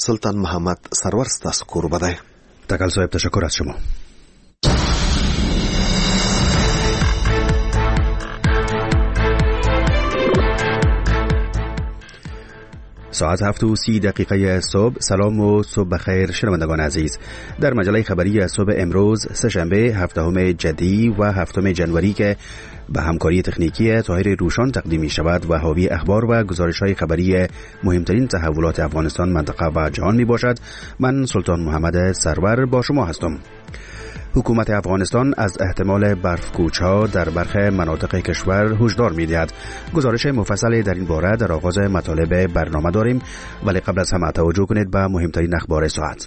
سلطان محمد سرور ستاسو کوربه دی. تکل صاحب تشکر از شما. ساعت 7:30 صبح. سلام و صبح بخیر شنوندگان عزیز. در مجله خبری صبح امروز سه‌شنبه 7 جدی و 7 جنوری که به همکاری تکنیکی طاهر روشان تقدیم می شود و حاوی اخبار و گزارش‌های خبری مهمترین تحولات افغانستان، منطقه و جهان می باشد. من سلطان محمد سرور با شما هستم. حکومت افغانستان از احتمال برف‌کوچ‌ها در برخی مناطق کشور هشدار می‌دهد. گزارش مفصلی در این باره در آغاز مطالب برنامه داریم، ولی قبل از همه توجه کنید به مهمترین اخبار ساعت.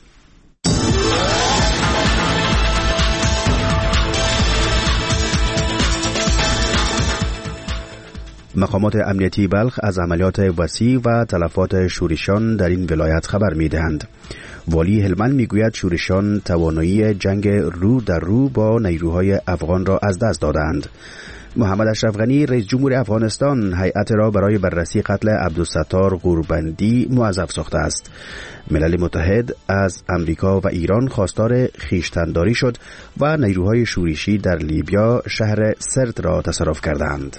مقامات امنیتی بلخ از عملیات وسیع و تلفات شورشیان در این ولایت خبر می‌دهند. والی هلمند میگوید شورشیان توانایی جنگ رو در رو با نیروهای افغان را از دست دادند. محمد اشرف غنی رئیس جمهور افغانستان هیئت را برای بررسی قتل عبدالستار غوربندی موظف ساخته است. ملل متحد از امریکا و ایران خواستار خویشتن‌داری شد و نیروهای شورشی در لیبیا شهر سرت را تصرف کردند.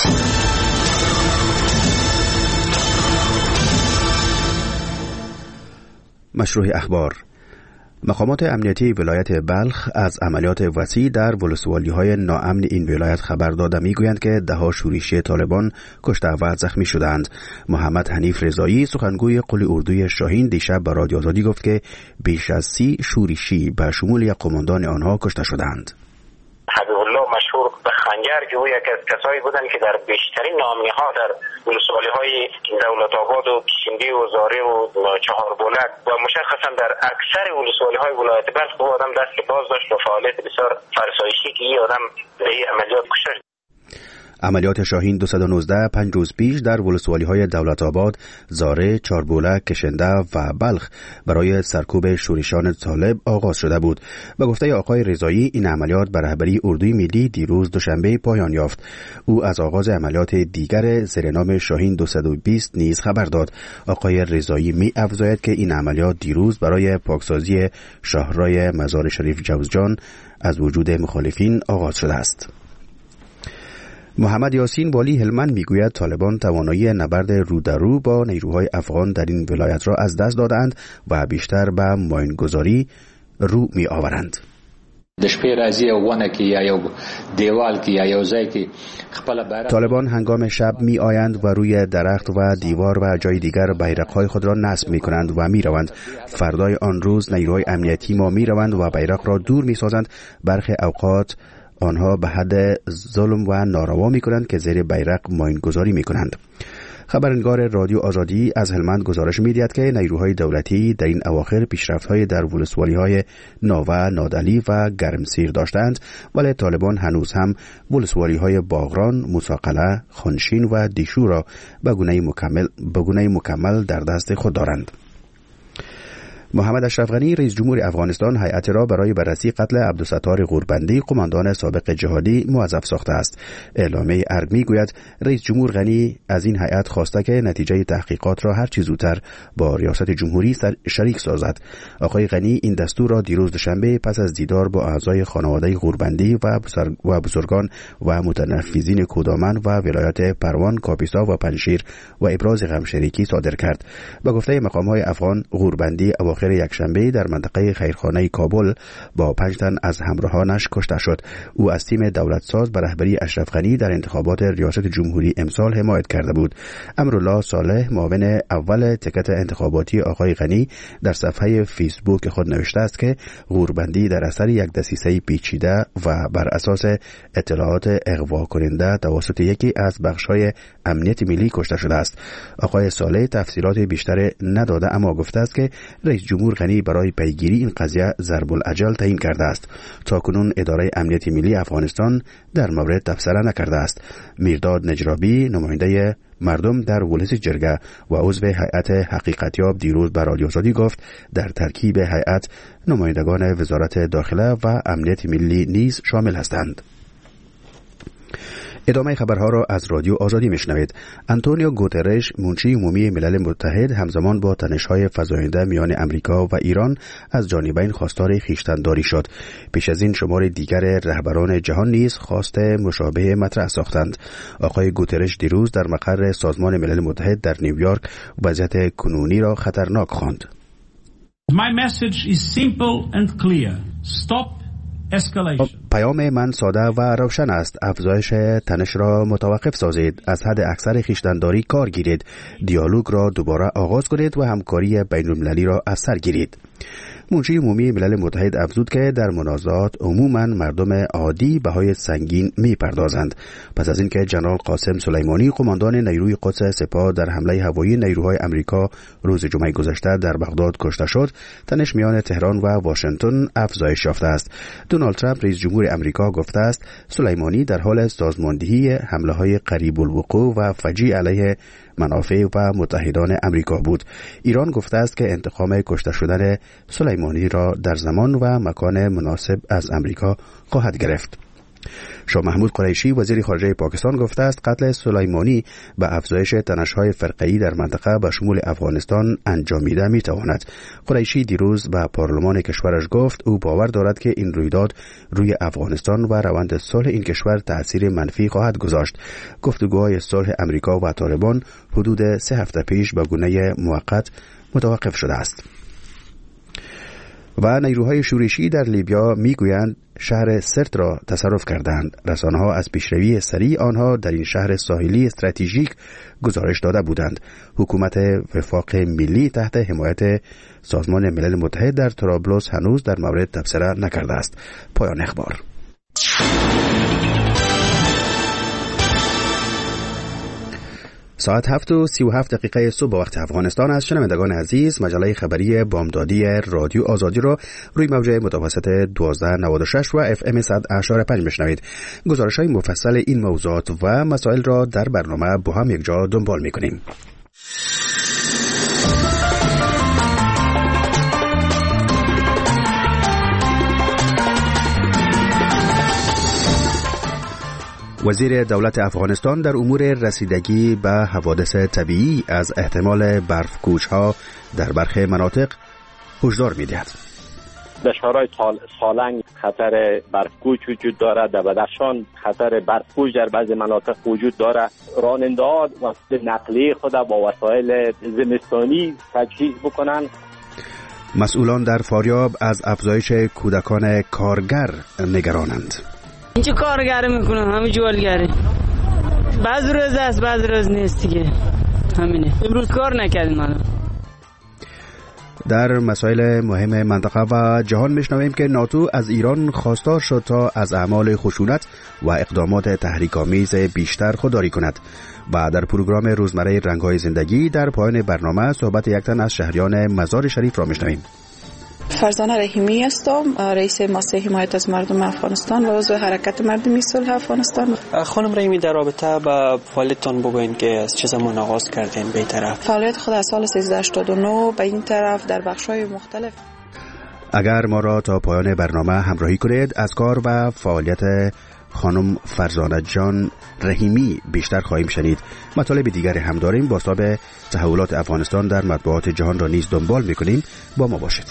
مشروع اخبار. مقامات امنیتی ولایت بلخ از عملیات وسیع در ولسوالی‌های ناامن این ولایت خبر داده می‌گویند که ده‌ها شورشی طالبان کشته و زخمی شدند. محمد حنیف رضایی سخنگوی قل اردوی شاهین دیشب به رادیو آزادی گفت که بیش از 30 شورشی به شمول یک قماندان آنها کشته شدند. حبیب الله مشهور به خنجر که او یکی از کسایی بودند که در بیشترین نامه‌ها در ولسوالی‌های دولت آباد و کشندی و زاره و چهاربلد و مشخصا در اکثر ولسوالی‌های ولایت بلخ او آدم دست باز داشت و فعالیت بسیار فرسایشی که این آدم به این عملیات کشته. عملیات شاهین 219 5 روز پیش در ولسوالی‌های دولت آباد، زاره، چهاربلد، کشنده و بلخ برای سرکوب شورشیان طالب آغاز شده بود. به گفته آقای رضایی این عملیات به رهبری اردوی ملی دیروز دوشنبه پایان یافت. او از آغاز عملیات دیگر زیر نام شاهین 220 نیز خبر داد. آقای رضایی می افزاید که این عملیات دیروز برای پاکسازی شاهراه مزار شریف جوزجان از وجود مخالفین آغاز شده است. محمد یاسین والی هلمند میگوید طالبان توانایی نبرد رو در رو با نیروهای افغان در این ولایت را از دست دادند و بیشتر به ماینگذاری رو می آورند. طالبان هنگام شب می آیند و روی درخت و دیوار و جای دیگر بیرق‌های خود را نصب می کنند و می روند. فردای آن روز نیروهای امنیتی ما می روند و بیرق را دور می سازند. برخی اوقات آنها به حد ظلم و ناروا می کنند که زیر بیرق ماینگذاری می کنند. خبرنگار رادیو آزادی از هلمند گزارش می دهد که نیروهای دولتی در این اواخر پیشرفت‌های در ولسوالی‌های ناوه، نادعلی و گرمسیر داشتند، ولی طالبان هنوز هم ولسوالی‌های باغران، موسی-قلعه، خانشین و دیشو را به گونه مکمل در دست خود دارند. محمد اشرف غنی رئیس جمهور افغانستان هیئت را برای بررسی قتل عبدالستار غوربندی قماندان سابق جهادی موظف ساخته است. اعلامیه ارگ میگوید رئیس جمهور غنی از این هیئت خواسته که نتیجه تحقیقات را هر چه زودتر با ریاست جمهوری شریک سازد. آقای غنی این دستور را دیروز دوشنبه پس از دیدار با اعضای خانواده غوربندی و بزرگان و متنفذین کودامن و ولایت پروان، کاپیسا و پنجشیر و ابراز غمشریکی صادر کرد. به گفته مقام‌های افغان، غوربندی آخر یکشنبه در منطقه خیرخانه کابل با 5 تن از همراهانش کشته شد. او از تیم دولت ساز به رهبری اشرف غنی در انتخابات ریاست جمهوری امسال حمایت کرده بود. امرالله صالح معاون اول تکت انتخاباتی آقای غنی در صفحه فیسبوک خود نوشته است که غوربندی در اثر یک دسیسه پیچیده و بر اساس اطلاعات اغوا کننده توسط یکی از بخش‌های امنیت ملی کشته شده است. آقای صالح تفصیلات بیشتر نداده، اما گفته است که رئیس جمهور غنی برای پیگیری این قضیه ضرب الاجل تعیین کرده است. تاکنون اداره امنیت ملی افغانستان در مورد تبصره نکرده است. میرداد نجرابی نماینده مردم در ولس جرگه و عضو هیئت حقیقتیاب دیروز به رادیو آزادی گفت در ترکیب هیئت نمایندگان وزارت داخله و امنیت ملی نیز شامل هستند. ادامه خبرها را از رادیو آزادی میشنوید. آنتونیو گوترش، منشی عمومی ملل متحد، همزمان با تنش‌های فزاینده میان امریکا و ایران از جانبین خواستار خویشتن‌داری شد. پیش از این شمار دیگر رهبران جهان نیز خواست مشابه مطرح ساختند. آقای گوترش دیروز در مقر سازمان ملل متحد در نیویورک وضعیت کنونی را خطرناک خواند. My message is simple and clear. Stop escalation. پیام من ساده و روشن است. افزایش تنش را متوقف سازید. از حد اکثر خویشتن‌داری کار گیرید. دیالوگ را دوباره آغاز کنید و همکاری بین‌المللی را از سر گیرید. منشی عمومی ملل متحد افزود که در منازعات عموماً مردم عادی بهای سنگین می‌پردازند. پس از اینکه جنرال قاسم سلیمانی، قماندان نیروی قدس سپاه، در حمله هوایی نیروهای امریکا روز جمعه گذشته در بغداد کشته شد، تنش میان تهران و واشنگتن افزایش یافته است. دونالد ترامپ رئیس جمهور امریکا گفته است سلیمانی در حال سازماندهی حمله‌های قریب الوقوع و فجیع علیه منافع و متحدان امریکا بود. ایران گفته است که انتقام کشته شدن سلیمانی را در زمان و مکان مناسب از امریکا خواهد گرفت. شاه محمود قریشی وزیر خارجه پاکستان گفته است قتل سلیمانی به افزایش تنش‌های فرقه‌ای در منطقه به شمول افغانستان انجامیده می‌تواند. قریشی دیروز به پارلمان کشورش گفت او باور دارد که این رویداد روی افغانستان و روند صلح این کشور تأثیر منفی خواهد گذاشت. گفتگوهای صلح امریکا و طالبان حدود 3 هفته پیش به گونه موقت متوقف شده است. و نیروهای شورشی در لیبیا میگویند شهر سرت را تصرف کردند. رسانه‌ها از پیشروی سریع آنها در این شهر ساحلی استراتژیک گزارش داده بودند. حکومت وفاق ملی تحت حمایت سازمان ملل متحد در طرابلس هنوز در مورد تبصره نکرده است. پایان اخبار. ساعت 7:37 صبح وقت افغانستان است. شنوندگان عزیز، مجله خبری بامدادی رادیو آزادی را روی موج متوسط 1296 و FM 100.5 میشنوید. گزارش‌های مفصل این موضوعات و مسائل را در برنامه با هم یک جا دنبال می‌کنیم. وزیر دولت افغانستان در امور رسیدگی به حوادث طبیعی از احتمال برف‌کوچ‌ها در برخی مناطق هشدار می‌دهد. در شهرهای سالنگ خطر برف‌کوچ وجود دارد، در بدخشان خطر برف‌کوچ در بعضی مناطق وجود دارد. راننده‌ها وسیله نقلیه خود با وسایل زمستانی تجهیز بکنند. مسئولان در فاریاب از افزایش کودکان کارگر نگرانند. اینجا کارگر میکنم، همه جوالگره. بعض روز است بعض روز نیست دیگه. همینه. امروز کار نکردیم الان. در مسائل مهم منطقه و جهان میشنویم که ناتو از ایران خواستار شد تا از اعمال خشونت و اقدامات تحریک‌آمیز بیشتر خودداری کند. و در پروگرام روزمره رنگ‌های زندگی در پایان برنامه صحبت یک تن از شهریان مزار شریف را میشنویم. فرزانه رحیمی هستم، رئیس مؤسسه حمایت از مردم افغانستان و عضو حرکت مردمی صلح افغانستان. خانم رحیمی، در رابطه با فعالیتتان بگوین که از چه زمان آغاز کردین به طرف؟ فعالیت خود از سال 1389 به این طرف در بخش‌های مختلف. اگر ما را تا پایان برنامه همراهی کنید از کار و فعالیت خانم فرزانه جان رحیمی بیشتر خواهیم شنید. مطالب دیگری هم داریم. بازتاب تحولات افغانستان در مطبوعات جهان را نیز دنبال می‌کنیم. با ما باشید.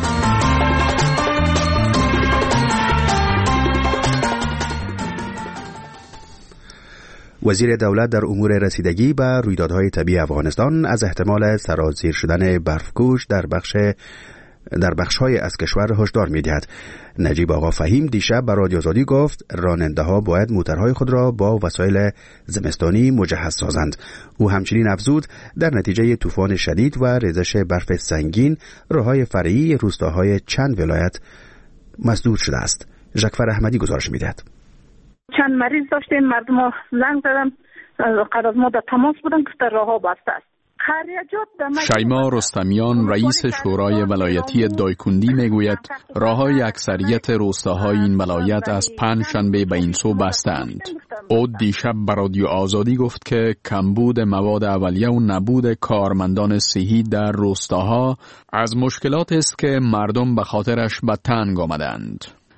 وزیر دولت در امور رسیدگی به رویدادهای طبیعی افغانستان از احتمال سرازیر شدن برف‌کوچ در بخش‌های از کشور هشدار می‌دهد. نجیب آقا فهیم دیشب به رادیو آزادی گفت راننده‌ها باید موترهای خود را با وسایل زمستانی مجهز سازند. او همچنین افزود در نتیجه طوفان شدید و ریزش برف سنگین راه‌های فرعی روستاهای چند ولایت مسدود شده است. ژکفر احمدی گزارش می‌دهد. چند مریض داشتیم، مردم زنگ زدن، قبل از ما در تماس بودن که راه‌ها بسته است. شیما رستمیان رئیس شورای ولایتی دایکندی میگوید راههای اکثریت روستاهای این ولایت از پنجشنبه به این سو بستند. او دیشب به رادیو آزادی گفت که کمبود مواد اولیه و نبود کارمندان صحی در روستاها از مشکلات است که مردم به خاطرش به تنگ آمدند.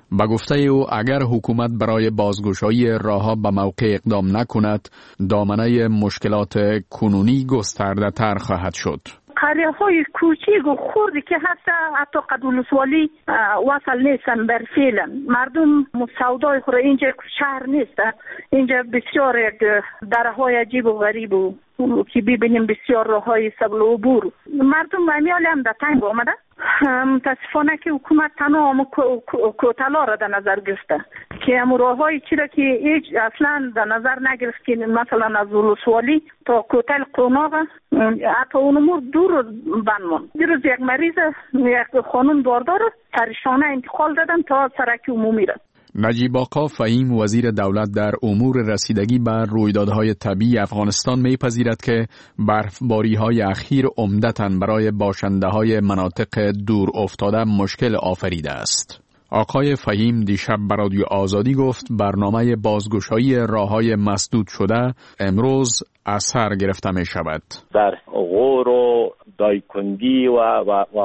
به گفته او اگر حکومت برای بازگشایی راهها به موقع اقدام نکند، دامنه مشکلات کنونی گسترده تر خواهد شد. قریه های کوچیک و خوردی که هست حتی قد ولسوالی وصل نیستن بر فعلا. مردم سودای خود اینجا شهر نیست، اینجا بسیار یک دره های عجیب و غریب و که ببینیم بسیار راه های سبل و عبور. مردم امیال هم در تنگ آمده. متاسفانه که حکومت تنها کوتلا را در نظر گرفته که راه های چی را که هیچ اصلا در نظر نگرفت که مثلا از ولسوالی تا کوتل قوناغ حتی اون امور دور بند. دیروز یک مریض یک خانم باردار سرشانه انتقال دادن تا سرک عمومی را. نجیب آقا فهیم وزیر دولت در امور رسیدگی بر رویدادهای طبیعی افغانستان میپذیرد که برفباری‌های اخیر عمدتاً برای باشنده‌های مناطق دور افتاده مشکل آفریده است. آقای فهیم دیشب به رادیو آزادی گفت برنامه بازگشایی راه‌های مسدود شده امروز اثر گرفته می شود. در غور و دایکندی و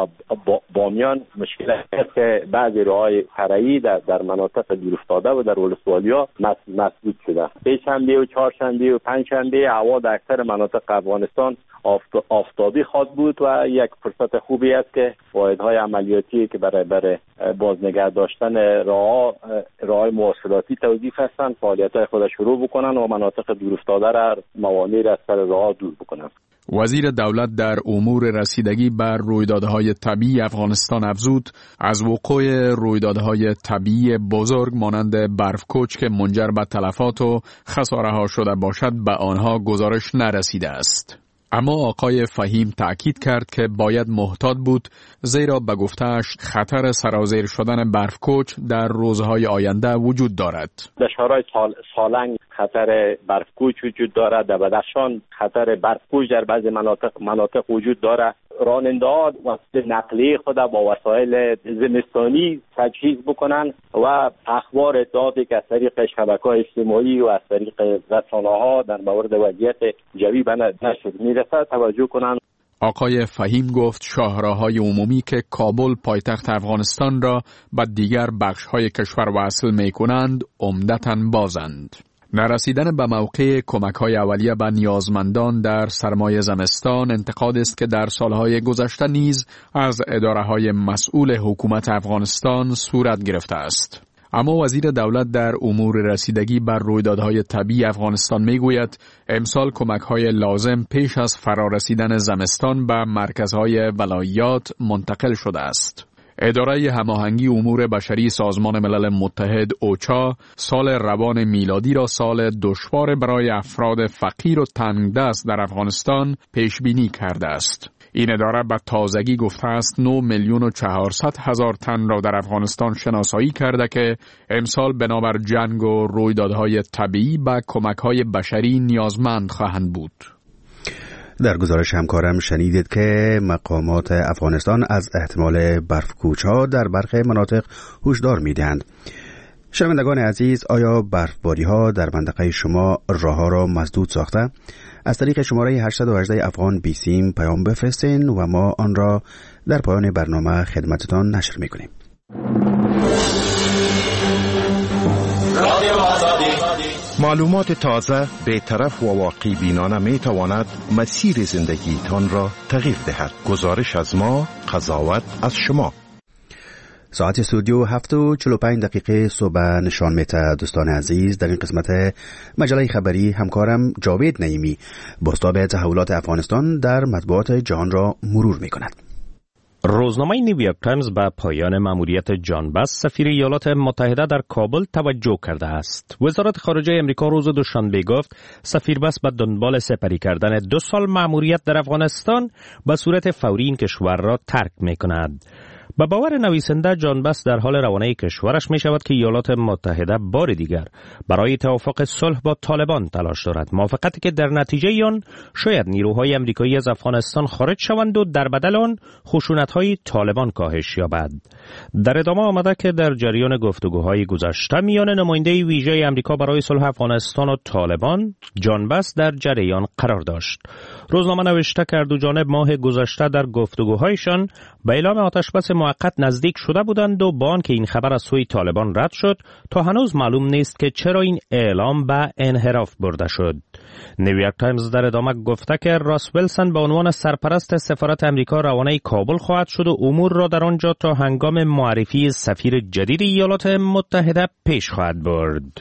بامیان مشکل است که بعضی راه‌های فرعی در مناطق دورافتاده و در ولسوالی‌ها مسدود شده. سه‌شنبه و چهارشنبه و پنجشنبه هوا در اکثر مناطق افغانستان آفتابی خواهد بود و یک فرصت خوبی است که واحدهای عملیاتی که برای بازنگه داشتن راه‌های مواصلاتی توظیف هستند فعالیت‌های خود شروع بکنن و مناطق دورافتاده را موانعی را از سر راه دور بکنن. وزیر دولت در امور رسیدگی بر رویدادهای طبیعی افغانستان افزود از وقوع رویدادهای طبیعی بزرگ مانند برفکوچ که منجر به تلفات و خساره‌ها شده باشد به آنها گزارش نرسیده است. اما آقای فهیم تأکید کرد که باید محتاط بود زیرا به گفته‌اش خطر سرازیر شدن برفکوچ در روزهای آینده وجود دارد. در شهرهای سالنگ خطر برفکوچ وجود دارد، در بدخشان خطر برفکوچ در بعضی مناطق وجود دارد. راننده‌ها وسیله نقلیه خود با وسایل زمستانی تجهیز بکنن و اخبار اطلاعاتی که از طریق شبکه‌های اجتماعی و از طریق رسانه‌ها در مورد وضعیت جوی به نشر میرسد توجه کنند. آقای فهیم گفت شاهراه‌های عمومی که کابل پایتخت افغانستان را به دیگر بخش‌های کشور وصل می‌کنند عمدتاً بازند. نرسیدن به موقع کمک‌های اولیه به نیازمندان در سرمای زمستان انتقاد است که در سالهای گذشته نیز از اداره‌های مسئول حکومت افغانستان صورت گرفته است. اما وزیر دولت در امور رسیدگی بر رویدادهای طبیعی افغانستان میگوید امسال کمک‌های لازم پیش از فرارسیدن زمستان به مرکزهای ولایات منتقل شده است. اداره هماهنگی امور بشری سازمان ملل متحد اوچا سال روان میلادی را سال دشوار برای افراد فقیر و تنگدست در افغانستان پیش بینی کرده است. این اداره به تازگی گفته است 9,400,000 تن را در افغانستان شناسایی کرده که امسال بنابر جنگ و رویدادهای طبیعی به کمک‌های بشری نیازمند خواهند بود. در گزارش همکارم شنیدید که مقامات افغانستان از احتمال برفکوچ‌ها در برخی مناطق هشدار می‌دهند. شنوندگان عزیز، آیا برفباری‌ها در منطقه شما راه‌ها را مسدود ساخته؟ از طریق شماره 818 افغان بیسیم پیام بفرستین و ما آن را در پایان برنامه خدمتتان نشر می‌کنیم. معلومات تازه، بی‌طرف و واقعی بینانه می تواند مسیر زندگی تان را تغییر دهد. گزارش از ما، قضاوت از شما. ساعت استودیو 7:45 صبح نشان میده. دوستان عزیز، در این قسمت مجله خبری همکارم جاوید نعیمی بازتاب تحولات افغانستان در مطبوعات جهان را مرور می کند. روزنامه نیویورک تایمز به پایان مأموریت جان باس سفیر ایالات متحده در کابل توجه کرده است. وزارت خارجه امریکا روز دوشنبه گفت سفیر باس به دنبال سپری کردن 2 سال مأموریت در افغانستان به صورت فوری این کشور را ترک می کند. به باور نویسنده جان باس در حال روانه کشورش می شود که ایالات متحده بار دیگر برای توافق صلح با طالبان تلاش دارد، موافقتی که در نتیجه آن شاید نیروهای امریکایی از افغانستان خارج شوند و در بدل آن خشونت‌های طالبان کاهش یابد. در ادامه آمده که در جریان گفتگوهای گذشته میان نماینده ویژه امریکا برای صلح افغانستان و طالبان جان باس در جریان قرار داشت. روزنامه نوشته که دو جانب ماه گذشته در گفتگوهایشان به اعلام آتشبس موقت نزدیک شده بودند و با آنکه این خبر از سوی طالبان رد شد تا هنوز معلوم نیست که چرا این اعلام به انحراف برده شد. نیویورک تایمز در ادامه گفته که راس ویلسون به عنوان سرپرست سفارت امریکا روانه کابل خواهد شد و امور را در آنجا تا هنگام معرفی سفیر جدید ایالات متحده پیش خواهد برد.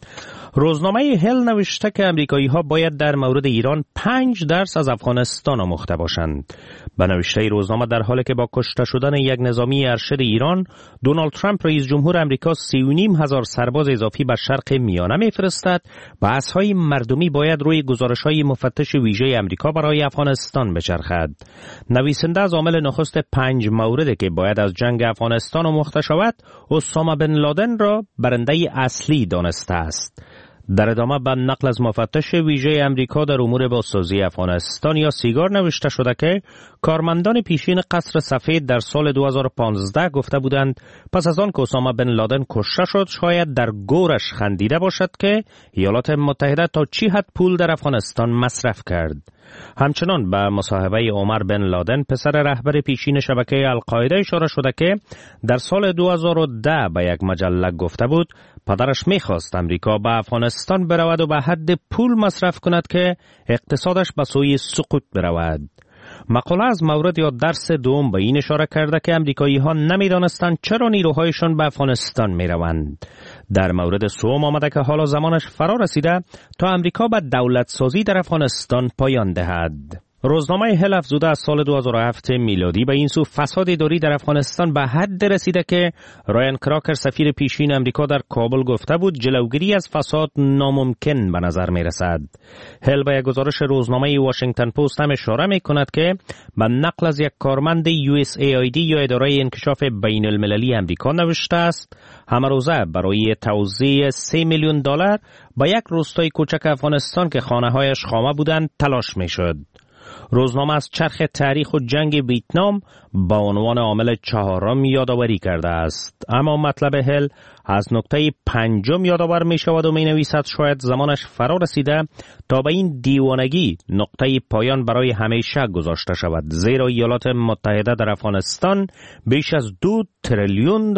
روزنامه هل نوشته که امریکایی‌ها باید در مورد ایران 5 درس از افغانستان آموخته باشند. به نوشته روزنامه در حالی که با کشته شدن یک نظامی ارشد ایران، دونالد ترامپ رئیس جمهور امریکا 3,500 سرباز اضافی به شرق میانه می‌فرستد، بحث‌های مردمی باید روی گزارش‌های مفتش ویژه امریکا برای افغانستان بچرخد. نویسنده از عامل نخست 5 موردی که باید از جنگ افغانستان آموخته شود، اسامه بن لادن را برنده اصلی دانسته است. در ادامه به نقل از مفتش ویژه امریکا در امور بازسازی افغانستان یا سیگار نوشته شده که کارمندان پیشین قصر سفید در سال 2015 گفته بودند پس از آن که اسامه بن لادن کشته شد شاید در گورش خندیده باشد که ایالات متحده تا چی حد پول در افغانستان مصرف کرد. همچنان به مصاحبه عمر بن لادن پسر رهبر پیشین شبکه القاعده اشاره شده که در سال 2010 به یک مجله گفته بود پدرش میخواست امریکا به افغانستان برود و به حد پول مصرف کند که اقتصادش به سوی سقوط برود. مقاله از مورد یا درس دوم به این اشاره کرده که امریکایی‌ها نمی‌دانستند چرا نیروهایشان به افغانستان می‌روند. در مورد سوم آمده که حالا زمانش فرا رسیده تا امریکا به دولت سازی در افغانستان پایان دهد. روزنامه هل افزوده از سال 2007 میلادی به این سو فساد اداری در افغانستان به حد رسیده که رایان کراکر سفیر پیشین امریکا در کابل گفته بود جلوگیری از فساد ناممکن به نظر می رسد. هل به یک گزارش روزنامه واشنگتن پست هم اشاره می کند که به نقل از یک کارمند USAID یا اداره انکشاف بین المللی امریکا نوشته است همه روزه برای توزیع $3 میلیون با یک روستای کوچک افغانستان که خانه‌هایش خامه بودند تلاش می شد. روزنامه از چرخ تاریخ و جنگ ویتنام با عنوان عامل 4 یادآوری کرده است. اما مطلب هل از نکته 5 یادآور می شود و می نویسد شاید زمانش فرا رسیده تا به این دیوانگی نقطه پایان برای همیشه گذاشته شود، زیرا ایالات متحده در افغانستان بیش از $2 تریلیون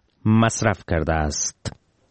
مصرف کرده است.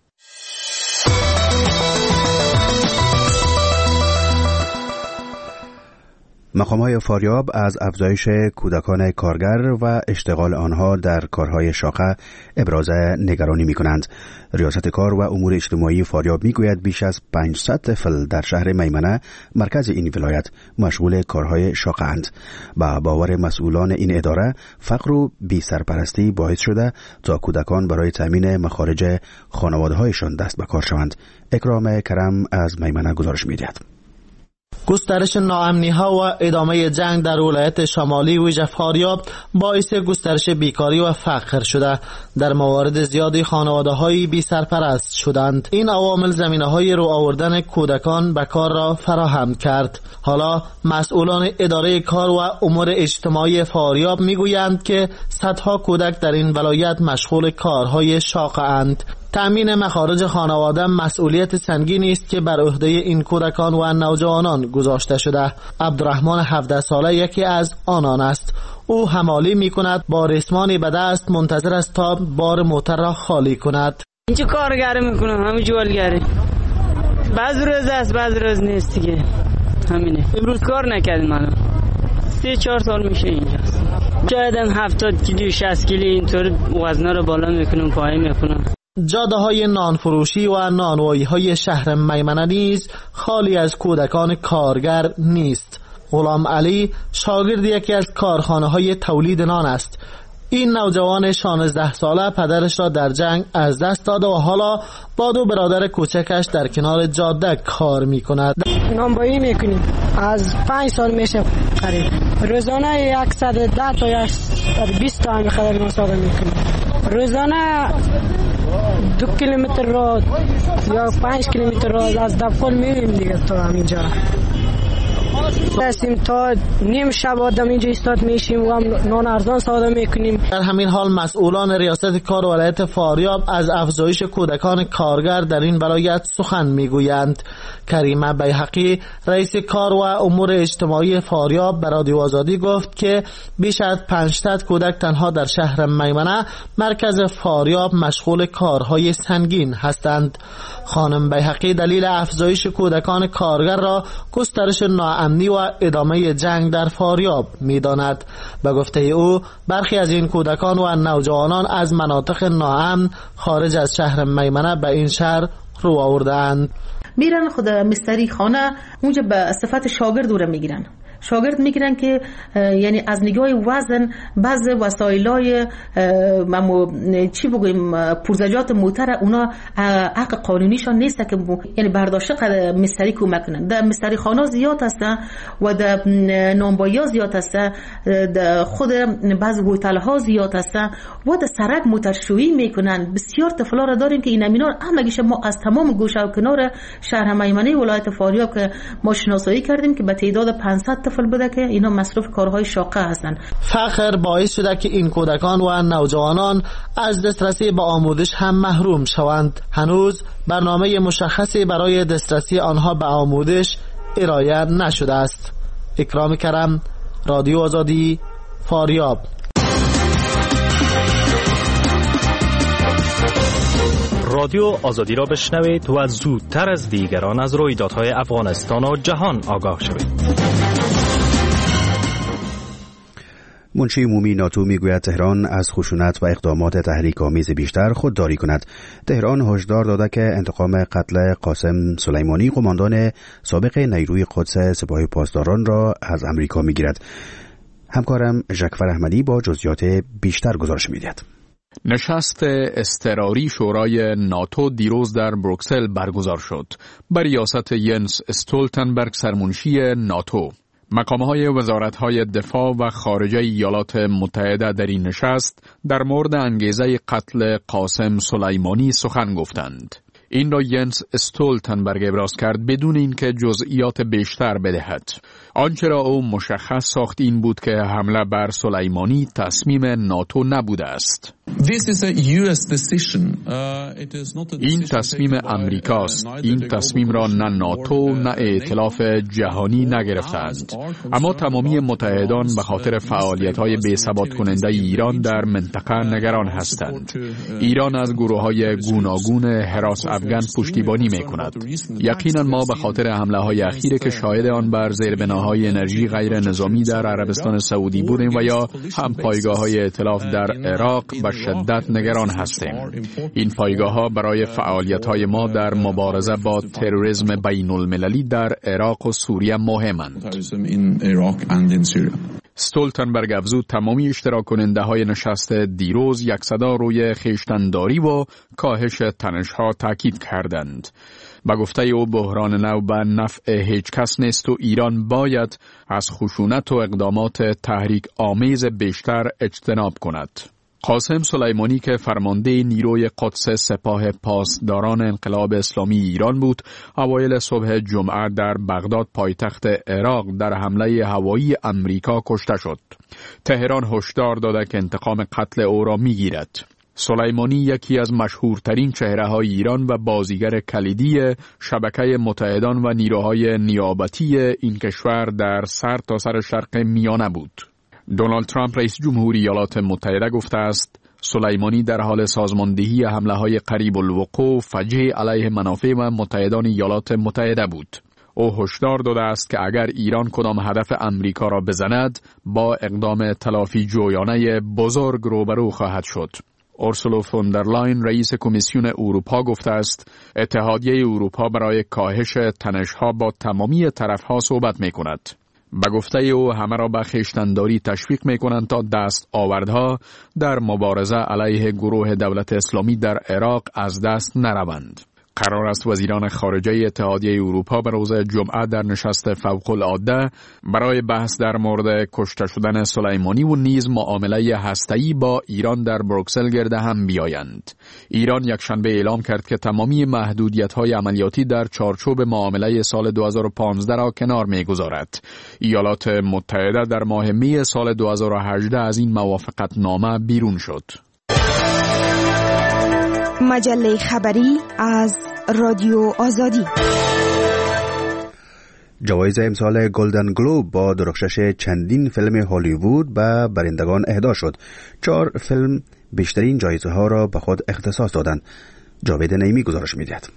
مقام‌های فاریاب از افزایش کودکان کارگر و اشتغال آنها در کارهای شاقه ابراز نگرانی می‌کنند. ریاست کار و امور اجتماعی فاریاب می‌گوید بیش از 500 طفل در شهر میمنه مرکز این ولایت مشغول کارهای شاقه اند. با باور مسئولان این اداره فقر و بی‌سرپرستی باعث شده تا کودکان برای تامین مخارج خانواده‌هایشان دست به کار شوند. اکرام کرم از میمنه گزارش می‌دهد. گسترش ناامنی‌ها و ادامه جنگ در ولایت شمالی ویژه فاریاب باعث گسترش بیکاری و فقر شده. در موارد زیادی خانواده‌های بی سرپرست شدند. این عوامل زمینه‌های رو آوردن کودکان به کار را فراهم کرد. حالا مسئولان اداره کار و امور اجتماعی فاریاب میگویند که صدها کودک در این ولایت مشغول کارهای شاقه اند. تأمین مخارج خانواده مسئولیت سنگینی است که بر عهده این کودکان و نوجوانان گذاشته شده. عبدالرحمن 17 ساله یکی از آنان است. او حمالی می کند، با رسمانی به دست منتظر است تا بار موتر را خالی کند. اینجا کارگری میکنم، همه جوالگری. بعض روز است بعض روز نیست دیگه. همینه. امروز کار نکردیم الان. 3-4 سال میشه اینجاست. جایدم 70 کیلو 60 کیلو اینطور وزنا رو بالا میکنم پایین میکنم. جاده های نانفروشی و نانوایی های شهر میمنه نیز خالی از کودکان کارگر نیست. غلام علی شاگرد یکی از کارخانه های تولید نان است. این نوجوان 16 ساله پدرش را در جنگ از دست داد و حالا با 2 برادر کوچکش در کنار جاده کار می کند. نانوایی میکنیم از 5 سال میشه قریب. روزانه 110 تا 20 تا هم خرید مسابقه میکنیم. روزانه 2 کیلومتر را یا 5 کیلومتر را از دفعال میریم دیگه تا همینجا. هستیم تا نیم شب آدم اینجا ایستاد میشیم و نان ارزان ساده میکنیم. در همین حال مسئولان ریاست کار ولایت فاریاب از افزایش کودکان کارگر در این ولایت سخن میگویند. کریمه بیحقی رئیس کار و امور اجتماعی فاریاب به رادیو آزادی گفت که بیش از 500 کودک تنها در شهر میمنه مرکز فاریاب مشغول کارهای سنگین هستند. خانم بیحقی دلیل افزایش کودکان کارگر را گسترش ناامنی و ادامه جنگ در فاریاب می‌داند. به گفته او برخی از این کودکان و نوجوانان از مناطق ناامن خارج از شهر میمنه به این شهر رو آوردند. میرن خود مستری خانه اونجا به صفت شاگرد رو میگیرن. شاگرد میگیرن که یعنی از نگاه وزن بعض وسایلای چی بگویم پرزجات موتر اونا حق قانونیشان نیست که یعنی برداشت مستری کمک کنن. در مستری خانه زیاد هستن و در نانبایا زیاد هستن، در خود بعض هتل ها زیاد هستن و در سرک موترشویی میکنن. بسیار طفلا را داریم که این امینا همگیش ما از تمام گوشه و کنار شهر میمنه ولایت فاریاب که ما شناسایی کردیم که به تعداد 500 طفل بوده که اینا مصروف کارهای شاقه هستن. فقر باعث شده که این کودکان و نوجوانان از دسترسی به آموزش هم محروم شوند. هنوز برنامه مشخصی برای دسترسی آنها به آموزش ارائه نشده است. اکرام کرم، رادیو آزادی، فاریاب. رادیو آزادی را بشنوید و زودتر از دیگران از رویدادهای افغانستان و جهان آگاه شوید. منشی عمومی ناتو میگوید تهران از خشونت و اقدامات تحریک‌آمیز بیشتر خودداری کند. تهران هشدار داده که انتقام قتل قاسم سلیمانی قماندان سابق نیروی قدس سپاه پاسداران را از امریکا میگیرد. همکارم ژکفر احمدی با جزئیات بیشتر گزارش میدهد. نشست اضطراری شورای ناتو دیروز در بروکسل برگزار شد بر ریاست ینس استولتنبرگ سرمنشی ناتو. مقام‌های وزارت‌های دفاع و خارجه ایالات متحده در این نشست در مورد انگیزه قتل قاسم سلیمانی سخن گفتند. این را ینس استولتنبرگ ابراز کرد بدون اینکه جزئیات بیشتر بدهد. آنچه را او مشخص ساخت این بود که حمله بر سلیمانی تصمیم ناتو نبوده است. این تصمیم امریکاست. این تصمیم را نه ناتو نه ائتلاف جهانی نگرفتند، اما تمامی متحدان به خاطر فعالیت‌های بی‌ثبات کننده ایران در منطقه نگران هستند. ایران از گروه‌های گوناگون هراس افغان پشتیبانی می‌کند. یقینا ما به خاطر حمله‌های اخیر که شاهد آن بر زیربناهای انرژی غیر نظامی در عربستان سعودی بودیم و یا هم پایگاه‌های ائتلاف در عراق به شدت نگران هستیم. این پایگاه‌ها برای فعالیت‌های ما در مبارزه با تروریسم بین‌المللی در عراق و سوریه مهمند. استولتنبرگ افزود تمامی اشتراک کننده های نشست دیروز یک صدا روی خویشتن‌داری و کاهش تنش‌ها تاکید کردند. با گفته او بحران نو به نفع هیچ کس نیست و ایران باید از خشونت و اقدامات تحریک آمیز بیشتر اجتناب کند. قاسم سلیمانی که فرمانده نیروی قدس سپاه پاسداران انقلاب اسلامی ایران بود، اوایل صبح جمعه در بغداد پایتخت عراق در حمله هوایی امریکا کشته شد. تهران هشدار داده که انتقام قتل او را میگیرد. سلیمانی یکی از مشهورترین چهره‌های ایران و بازیگر کلیدی شبکه متحدان و نیروهای نیابتی این کشور در سرتاسر شرق میانه بود. دونالد ترامپ رئیس جمهوری ایالات متحده گفته است سلیمانی در حال سازماندهی حمله‌های قریب الوقوع فجیع علیه منافع و متحدان ایالات متحده بود. او هشدار داده است که اگر ایران کدام هدف امریکا را بزند با اقدام تلافی جویانه بزرگ روبرو خواهد شد. اورسولا فون در لاین رئیس کمیسیون اروپا گفته است اتحادیه اروپا برای کاهش تنش‌ها با تمامی طرف‌ها صحبت می‌کند. به گفته او همه را به خویشتن‌داری تشویق می‌کنند تا دست آوردها در مبارزه علیه گروه دولت اسلامی در عراق از دست نروند. قرار است وزیران خارجه اتحادیه اروپا به روز جمعه در نشست فوق العاده برای بحث در مورد کشته شدن سلیمانی و نیز معامله هسته‌ای با ایران در بروکسل گرد هم بیایند. ایران یکشنبه اعلام کرد که تمامی محدودیت‌های عملیاتی در چارچوب معامله سال 2015 را کنار می‌گذارد. ایالات متحده در ماه می سال 2018 از این موافقت نامه بیرون شد. مجله خبری از رادیو آزادی. جوایز امسال گلدن گلوب با درخشش چندین فیلم هالیوود به برندگان اهدا شد. 4 فیلم بیشترین جایزه ها را به خود اختصاص دادند. جاوید نعیمی گزارش می‌دهد.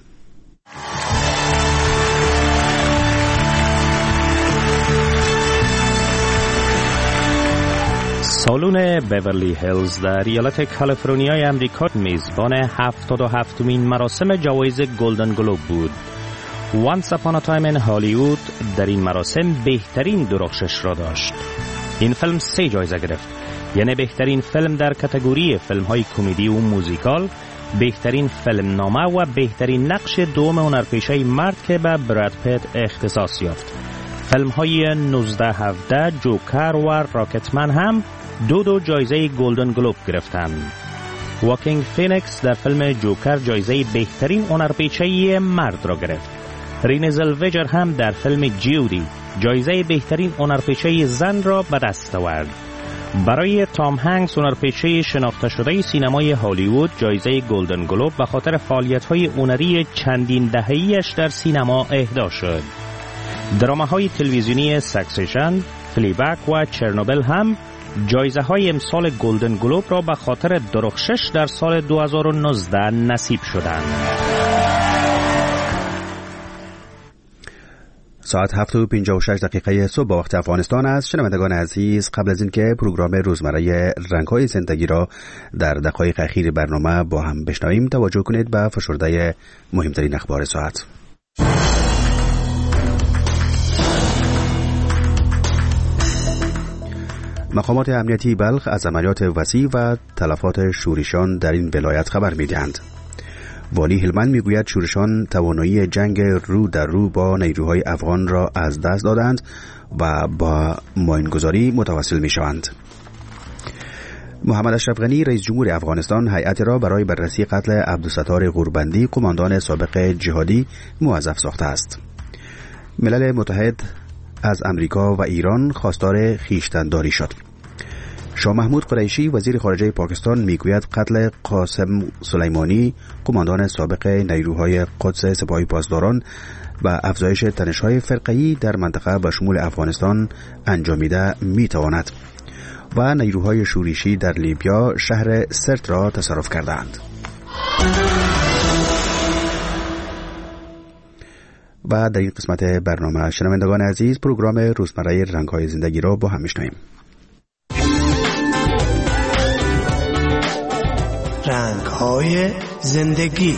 سالن بیورلی هیلز در ایالت کالیفرنیای امریکا میزبان 77مین مراسم جوایز گلدن گلوب بود. Once Upon a Time in Hollywood در این مراسم بهترین درخشش را داشت. این فیلم 3 جایزه گرفت، یعنی بهترین فیلم در کاتگوری فیلم‌های کمدی و موزیکال، بهترین فیلم نامه و بهترین نقش دوم هنرپیشه مرد که به براد پیت اختصاص یافت. فیلم‌های 1917 جوکر و راکتمن هم دو جایزه گلدن گلوب گرفتند. واکینگ فینیکس در فیلم جوکر جایزه بهترین هنرپیشه مرد را گرفت. رینه زلویجر هم در فیلم جیودی جایزه بهترین هنرپیشه زن را به دست آورد. برای تام هنگس هنرپیشه شناخته شده سینمای هالیوود جایزه گلدن گلوب به خاطر فعالیت‌های هنری چندین دهه‌ایش در سینما اهدا شد. دراماهای تلویزیونی سکسیشن، فلیبک و چرنوبل هم جایزه های امسال گلدن گلوب را به خاطر درخشش در سال 2019 نصیب شدند. ساعت 7:56 صبح با وقت افغانستان است. شنوندگان عزیز، قبل از اینکه پروگرام روزمره رنگ‌های زندگی را در دقایق اخیر برنامه با هم بشنویم، توجه کنید به فشرده مهمترین اخبار ساعت. مقامات امنیتی بلخ از عملیات وسیع و تلفات شورشیان در این ولایت خبر می‌دهند. والی هلمند میگوید شورشیان توانایی جنگ رو در رو با نیروهای افغان را از دست دادند و با ماینگذاری متواصل می‌شوند. محمد اشرف غنی رئیس جمهور افغانستان هیئت را برای بررسی قتل عبدالستار غوربندی قماندان سابق جهادی موظف ساخته است. ملل متحد از امریکا و ایران خواستار خویشتن‌داری شد. شاه محمود قریشی وزیر خارجه پاکستان میگوید قتل قاسم سلیمانی قماندان سابق نیروهای قدس سپاهی پاسداران و افزایش تنش‌های فرقه‌ای در منطقه به شمول افغانستان انجامیده میتواند و نیروهای شورشی در لیبیا شهر سرت را تصرف کردند. و در این قسمت برنامه شنوندگان عزیز پروگرام روزمره رنگ‌های زندگی را با هم میشنویم. رنگ‌های زندگی.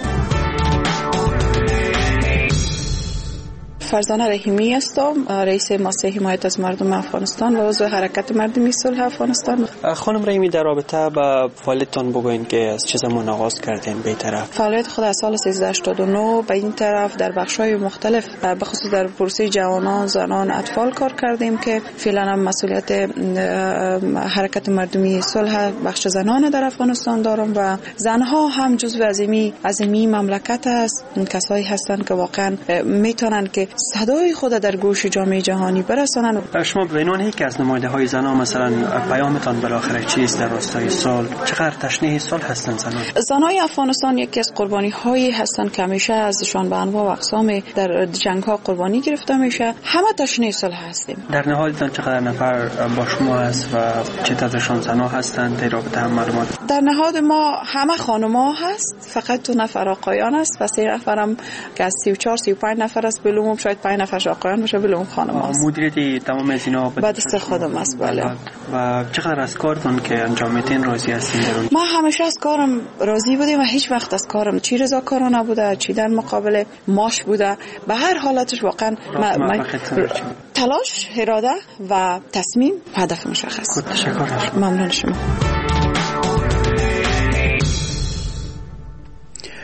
فرزانه رحیمی هستم، رئیس مؤسسه حمایت از مردم افغانستان و عضو حرکت مردمی صلح افغانستان. خانم رحیمی، در رابطه با فعالیتتان بگوین که از چه زمان آغاز کردین به طرف؟ فعالیت خود از سال 1389 به این طرف در بخش‌های مختلف به خصوص در پروسه جوانان، زنان، اطفال کار کردیم که فعلا هم مسئولیت حرکت مردمی صلح بخش زنان در افغانستان دارم و زنها هم جزو عظیمی مملکت است. کسایی هستند که واقعا میتونن که صدای خود در گوش جامعه جهانی برسانند. شما به عنوان یکی از نماینده‌های زنان مثلا پیامتان بالاخره چیست در راستای صلح؟ چقدر تشنه صلح هستند زنان افغانستان؟ یکی از قربانی‌هایی هستند که همیشه ازشان به انواع و اقسام در جنگ‌ها قربانی گرفته میشه. همه تشنه صلح هستیم. در نهادتان چقدر نفر با شما است و چه تعدادشان زنان هستند؟ در رابطه هم معلومات. در نهاد ما همه خانم‌ها هست، فقط 2 نفر آقایان است و 3 نفرم که از 34-35 نفر است. بلوم شاید 5 نفر آقایان باشه، بلوم خانم است. مدیریت تمام از اینا بعد از خودم است. بله. و چقدر از کارتون که انجام میدین راضی هستین؟ ما همیشه از کارم راضی بودیم و هیچ وقت از کارم چی رضاکارانه نبوده، چی در مقابل ماش بوده. به هر حالتش واقعا تلاش، اراده و تصمیم هدف مشخص. تشکر. ممنون شما.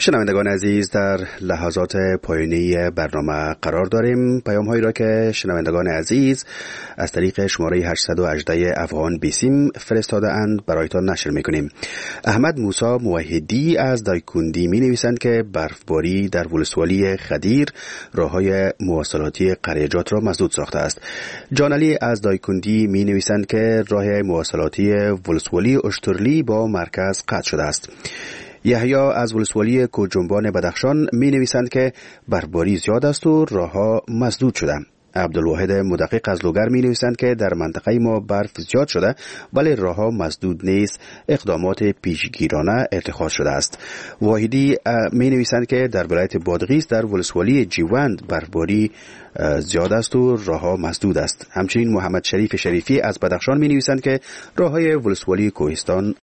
شنوندگان عزیز، در لحظات پایانی برنامه قرار داریم. پیام هایی را که شنوندگان عزیز از طریق شماره 818 افغان بیسیم فرستاده اند برایتان نشر میکنیم. احمد موسی موحدی از دایکندی می نویسند که برفباری در ولسوالی خدیر راههای مواصلاتی قریجات را مسدود ساخته است. جان علی از دایکندی می نویسند که راه مواصلاتی ولسوالی اشترلی با مرکز قطع شده است. یحیی از ولسوالی کوجنبان بدخشان می نویسند که برفباری زیاد است و راهها مسدود شده. عبدالواحد مدقق از لوگر می نویسند که در منطقه ما برف زیاد شده ولی راهها مسدود نیست، اقدامات پیشگیرانه اتخاذ شده است. واحدی می نویسند که در ولایت بادغیس در ولسوالی جیوند برفباری زیاد است و راهها مسدود است. همچنین محمد شریف شریفی از بدخشان می نویسند که راههای ولسوالی کوهستان